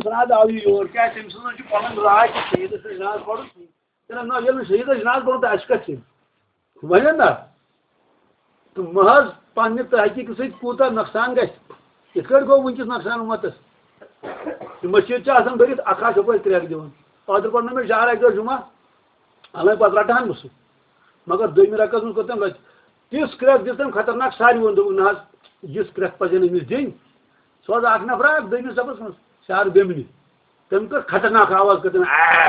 مُسراد آو یور کیٛاہ تٔمۍ سٕنٛز چھِ پَنٕنۍ راے کہِ شہیٖدَس چھُ جناز پَرُن نہ ییٚلہِ نہٕ شہیٖدَس جناز پَرُن تہٕ اَسہِ کَتھ چھِ وَنٮ۪ن نا تہٕ محض پنٛنہِ تحقیٖق سۭتۍ کوٗتاہ نۄقصان گژھِ یِتھ کٲٹھۍ گوٚو وٕنکٮ۪س نۄقصان اُمتَس یہِ مٔسجِد چھِ آسان بٔرِتھ اَکھ ہَتھ ہُپٲرۍ کرٛٮ۪کھ دِوان اوترٕ پَرنو مےٚ شہر اَکہِ دۄہ جُمعہ حالانٛکہِ پَتہٕ رَٹہٕ بہٕ سُہ مگر دوٚیمہِ رکعتَس منٛز کوٚر تٔمۍ رَتہِ تِژھ کرٛٮ۪کھ دِژ تٔمۍ خطرناک ساروی ووٚن دوٚپُن نہ حظ یِژھ کرٛٮ۪کھ پَزِ نہٕ أمِس دِنۍ سُہ اوس اَکھ نفرا اکھ دوٚیمِس صفس منٛز شہر بیمنہِ تٔمۍ کٔر خطرناک آواز کٔر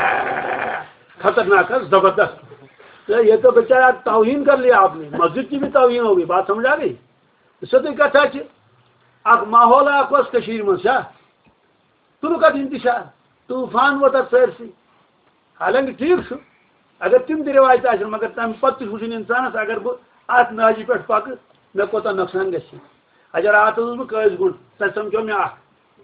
تٔمۍ خطرناک حظ زبردست یہ تو بیچارہ توہین کر لیا آپ نے مسجد کی بھی توہین ہوگی بات سمجھ آ گئی سیودٕے کتھا چھِ اکھ ماحول اکھ اوس کٔشیٖرِ منٛز چھا تُلُکھ اَتھ اِنتِشار طوٗفان ووت اَتھ سٲرسٕے حالانٛکہِ ٹھیٖک چھُ اگر تِم تہِ رِوایت آسن مگر تَمہِ پَتہٕ تہِ چھُ وٕچھُن اِنسانَس اگر بہٕ اَتھ ناجہِ پٮ۪ٹھ پَکہٕ مےٚ کوتاہ نۄقصان گژھِ اگر راتھ اوسُس بہٕ قٲضۍ گُنٛڈ تَتہِ سَمکھیو مےٚ اکھ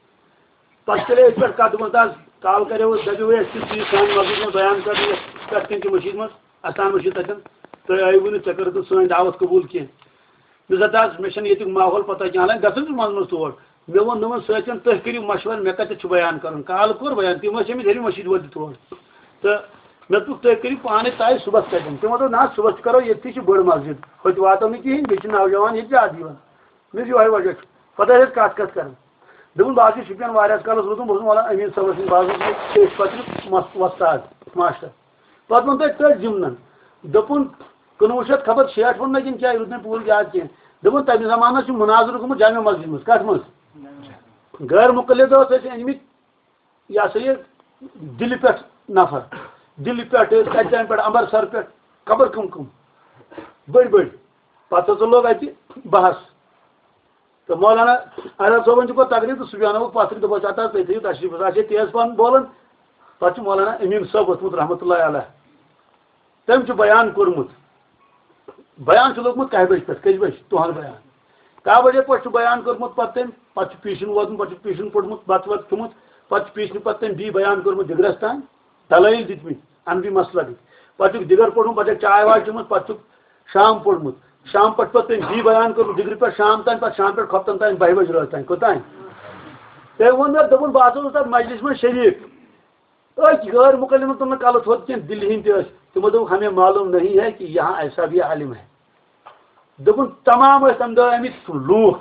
پَتہٕ چلے أتھۍ پٮ۪ٹھ کَتھ منٛز حظ کال کَریو دَپیو اَسہِ چھِ چیٖز سانہِ مسجد منٛز بیان کَرنہٕ یَتھ پٮ۪ٹھ کَنۍ کہِ مٔشیٖد منٛز اَستان مٔشیٖد تَتٮ۪ن تُہۍ آیوٕ نہٕ ژےٚ کٔرٕتھ سٲنۍ دعوت قبوٗل کینٛہہ مےٚ زَن حظ مےٚ چھَنہٕ ییٚتیُک ماحول پَتہ کینٛہہ حالانٛکہِ گژھُن چھُ منٛزٕ منٛزٕ تور مےٚ ووٚن نوٚمَن سۭتۍ تُہۍ کٔرِو مَشوَرٕ مےٚ کَتٮ۪تھ چھُ بیان کَرُن کالہٕ کوٚر بیان تِم ٲسۍ آمٕتۍ ہیٚرِ مٔشیٖد وٲتِتھ تور تہٕ مےٚ دوٚپ تُہۍ کٔرِو پانَے طے صُبحس کَتٮ۪ن تِمو دوٚپ نہ حظ صُبحس کَرو ییٚتھی چھِ بٔڑ مسجد ہوٚتہِ واتو نہٕ کِہیٖنۍ بیٚیہِ چھِ نوجوان ییٚتہِ زیادٕ یِوان مےٚ چھُ یِہوٚے وجہ چھُ پَتہٕ ٲسۍ أسۍ کَتھ کَران دوٚپُن بہٕ حظ چھُس شُپین واریاہَس کالَس روٗدمُت بہٕ اوسُس وَنان أمیٖن صٲبَس نِش بہٕ حظ اوسُس پَتہٕ وۄستاد ماسٹر پَتہٕ ووٚن تَتہِ تٔتھۍ ضِمنَن دوٚپُن 1986 ووٚن مےٚ کِنہٕ کیٛاہ روٗد مےٚ پوٗرٕ یاد کینٛہہ دوٚپُن تَمہِ زمانَس چھُ مُناظرٕ گوٚمُت جامع مسجد منٛز کَتھ منٛز غٲر مُقلِد اوس اَسہِ أنۍمٕتۍ یہِ ہسا یہِ دِلہِ پٮ۪ٹھ نفر دِلہِ پٮ۪ٹھٕ کَتہِ تانۍ پٮ۪ٹھ اَمرسر پٮ۪ٹھ خبر کٕم بٔڑۍ بٔڑۍ پَتہٕ ہسا لوگ اَتہِ بحث تہٕ مولانا عرب صٲبَن تہِ کوٚر تقریٖر تہٕ سُہ بیٛاونووُکھ پَتھرِ دوٚپُس اَتھ حظ تُہۍ تھٲیِو تشریٖف آسہِ ہے تیز پَہَن بولان پَتہٕ چھُ مولانا امیٖن صٲب ووٚتھمُت رحمتہ اللہ علیہ تٔمۍ چھُ بیان کوٚرمُت بیان چھُ لوٚگمُت کَہہِ بَجہِ پٮ۪ٹھ کٔژِ بَجہِ تُہُنٛد بیان کاہ بَجے پٮ۪ٹھ چھُ بیان کوٚرمُت پَتہٕ تٔمۍ پَتہٕ چھُ پیٖشِن ووتمُت پَتہٕ چھُ پیٖشِن پوٚرمُت بَتہٕ وَتہٕ کھیوٚمُت پَتہٕ چھُ پیٖشنہِ پَتہٕ تٔمۍ بیٚیہِ بیان کوٚرمُت دِگرَس تانۍ دلٲیِل دِتمٕتۍ اَنبی مسلہٕ دِتۍ پَتہٕ چھُکھ دِگر پوٚرمُت پَتہٕ چھُکھ چاے واے چوٚمُت پَتہٕ چھُکھ شام پوٚرمُت شام پَتہٕ تٔمۍ بیٚیہِ بیان کوٚرمُت دِگرِ پٮ۪ٹھ شام تانۍ پَتہٕ شام پٮ۪ٹھ کھۄفتَن تانۍ 12 بَجہِ رٲژ تانۍ کوٚتانۍ تٔمۍ ووٚن مےٚ دوٚپُن بہٕ ہسا اوسُس تَتھ مجلِس منٛز شریٖک أکۍ غٲر مُقلِمن تُل نہٕ کَلہٕ تھوٚد کینٛہہ دِلہِ ہِنٛدۍ تہِ ٲسۍ تِمو دوٚپُکھ ہمیں معلوم نہیں ہے کہ یہاں ایسا بھی عالم ہے دوٚپُن تمام ٲسۍ تَمہِ دۄہ آمٕتۍ لوٗکھ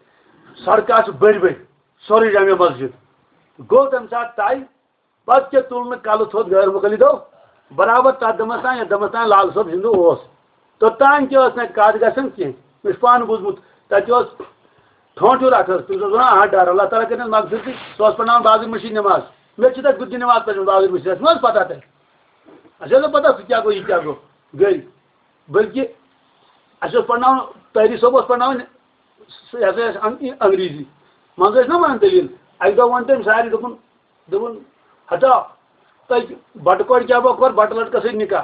سڑکہٕ آسہٕ بٔڑۍ بٔڑۍ سورُے جامع مسجد گوٚو تَمہِ ساتہٕ طے پَتہٕ کیٛاہ تُل نہٕ کَلہٕ تھوٚد غٲر مُقلِدو برابر تَتھ دۄہَس تانۍ یَتھ دۄہَس تانۍ لال صٲب زِندٕ اوس توٚتانۍ تہِ ٲس نہٕ اَتہِ کَتھ گژھان کینٛہہ مےٚ چھُ پانہٕ بوٗزمُت تَتہِ اوس ٹھونٛٹھیوٗر اکھ حظ تٔمِس اوس وَنان آڈار اللہ تعالیٰ کٔرِنَس مغفرت سُہ اوس پَرناوان بازٕر مٔشیٖد نٮ۪ماز مےٚ چھِ تَتہِ گُتجہِ نٮ۪ماز پَرمٕژ بازٕر مٔشیٖد اَسہِ ما حظ پَتہ تۄہہِ اَسہِ ٲس نہٕ پَتہ سُہ کیٛاہ گوٚو یہِ کیٛاہ گوٚو گٔے بٔلکہِ اَسہِ اوس پَرناوان تٲری صٲب اوس پَرناوان یہِ ہسا ٲسۍ انگریٖزی منٛزٕ ٲسۍ نا وَنان دٔلیٖل اَکہِ دۄہ ووٚن تٔمۍ سارے دوٚپُن ہتا تۄہہِ بَٹہٕ کورِ کیٛاہ کوٚر بَٹہٕ لٔڑکَس سۭتۍ نِکاح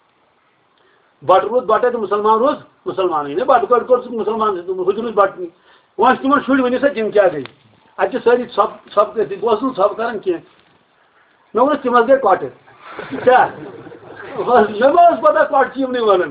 بَٹہٕ روٗد بَٹَے تہٕ مُسلمان روٗد مُسلمانٕے نہ بَٹہٕ کورِ کوٚر سُہ مُسلمان سۭتۍ ہُہ تہِ روٗد بَٹنٕے وۄنۍ چھِ تِمن شُرۍ ؤنِو سا تِم کیٛاہ گٔے اَتہِ چھِ سٲری ژھۄپہٕ کٔرِتھ بہٕ اوسُس نہٕ ژھۄپہٕ کران کینٛہہ مےٚ ووٚنُکھ تِم حظ گٔے کۄٹہٕ کیٛاہ مےٚ ما ٲس پَتہ کۄٹھ چھِ یِمنٕے وَنان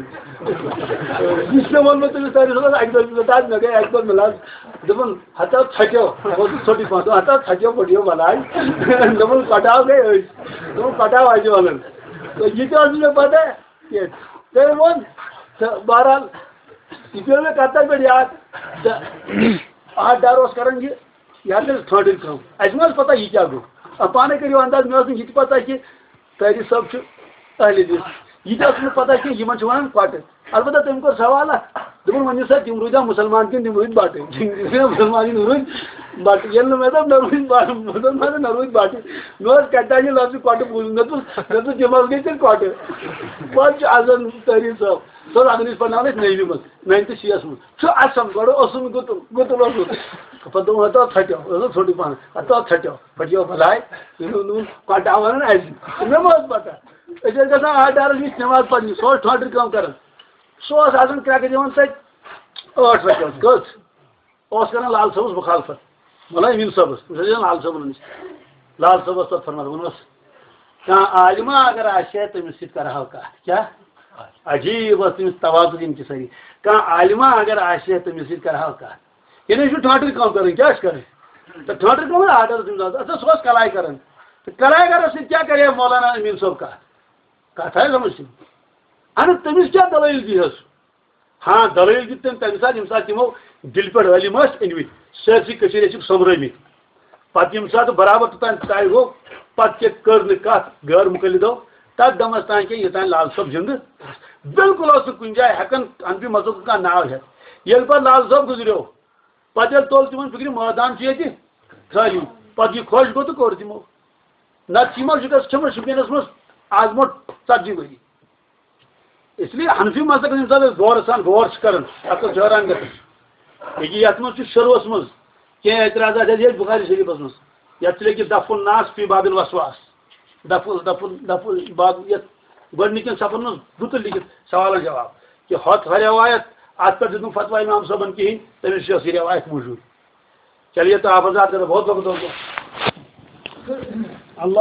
یہِ چھُ مےٚ ووٚنمُت تٔمِس تٲری صٲبَس اَکہِ دۄہ مےٚ گٔے اَکہِ دۄہ مِلاز دوٚپُن ہتا ژھۄٹیو ژھوٚٹُے پَہَن دوٚپُن ہتا ژھۄٹیو پٔٹیو بَلاے دوٚپُن کۄٹاو گٔے أسۍ دوٚپُن کۄٹاو اَسہِ وَنان یہِ تہِ ٲس نہٕ مےٚ پَتہ کینٛہہ تٔمۍ ووٚن تہٕ بہرحال یہِ پیوٚو مےٚ کَتھ پٮ۪ٹھ یاد تہٕ آڈار اوس کران یہِ حظ ٲس ٹھٲنٛڈٕر کٲم اَسہِ ما ٲس پَتہ یہِ کیٛاہ گوٚو پانَے کٔرِو اَنداز مےٚ ٲس نہٕ یہِ تہِ پَتہ کہِ تٲری صٲب چھُ اہلِ دِل یہِ تہِ ٲس نہٕ پَتہ کینٛہہ یِمن چھِ وَنان کۄٹہٕ البتہ تٔمۍ کوٚر سوال اکھ دوٚپُن ؤنِو سا تِم روٗدیا مُسلمان کِنہٕ تِم روٗدۍ بَٹہٕ مُسلمانٕے نہٕ روٗدۍ بَٹہٕ ییٚلہِ نہٕ مےٚ دوٚپ نہ روٗدۍ مُسلمان نہ روٗدۍ بَٹہٕ مےٚ اوس کَتہِ تانۍ یہِ لفظِ کۄٹہٕ بوٗزمُت مےٚ دوٚپ تِم حظ گٔے تیٚلہِ کۄٹہٕ پَتہٕ چھُ اَذان تٲری صٲب سُہ اوس انگریٖزی پَرناوان اَسہِ 9مہِ منٛز 9تھ 6 منٛز چھُ اَسَم گۄڈٕ اوسُم گُتُل اوس پَتہٕ دوٚپُن ہتا ژھۄٹیو اوس ژھوٚٹُے پَہَن ہتا ژھۄٹیو پھٹیو بَلاے کۄٹاو وَنان اَسہِ مےٚ ما ٲس پَتہ أسۍ ٲسۍ گژھان آڈارَس نِش نٮ۪ماز پَرنہِ سُہ اوس ٹھونٛڈٕر کٲم کران سُہ اوس آسان کرٛٮ۪کہٕ دِوان تَتہِ 8 رۄپیہِ کٔژ اوس کران لال صٲبَس مُخالفت مطلب امیٖن صٲبَس بہٕ چھُس لال صٲبَن نِش لال صٲب اوس پَتہٕ فرماوان دوٚپُن کانٛہہ عالِما اگر آسہِ ہے تٔمِس سۭتۍ کَرٕہاو کَتھ کیٛاہ عجیٖب ٲس تٔمِس تَوازُن یِم تہِ سٲری کانٛہہ عالِما اگر آسہِ ہے تٔمِس سۭتۍ کَرٕہاو کَتھ یعنی یہِ چھُ ٹھونٛڈٕر کٲم کَرٕنۍ کیٛاہ چھِ کَرٕنۍ تو ٹھنڈر کو آرڈر سو کلائی کران تو کلائی کرس سی کیا کرے مولانا امین صاحب کت آئی سمجھ اہن تمس کیا دلیل دیس ہاں دلیل دیت تم تمہ سات یم سات تمو دل پہ علم انمت سرسی سمرمت پتہ یم سات برابر توتان طے گو پتہ کر کت غیر مقلدو تک دمس تان کہ یوتان لال صاحب زندہ بالکل اس کن جائے ہکن انفی مذہب کا ناو ہے یل پہ لال صاحب گزریو پتہ تول تمن فکر میدان یہ خالی پتہ یہ خوش گو تو کور تمو نت شکست چھم شپینس مز آز موٹ 40 ؤری اس لیے حنفی مذہب انسان غور سان غور کر حیران گھن یت مز شروعس مز کی اعتراضات بخاری شریفس مز یت لکھ دف الناس فی باب الوسواس دف باب گۄڈنِکٮ۪ن صفن مز رُت لکھت سوال جواب کہ ہوت روایت ات پہ دن فتویٰ امام صاحبن کہین تمس یہ روایت موجود چلیے تو آپ حضرات کا بہت بہت اللہ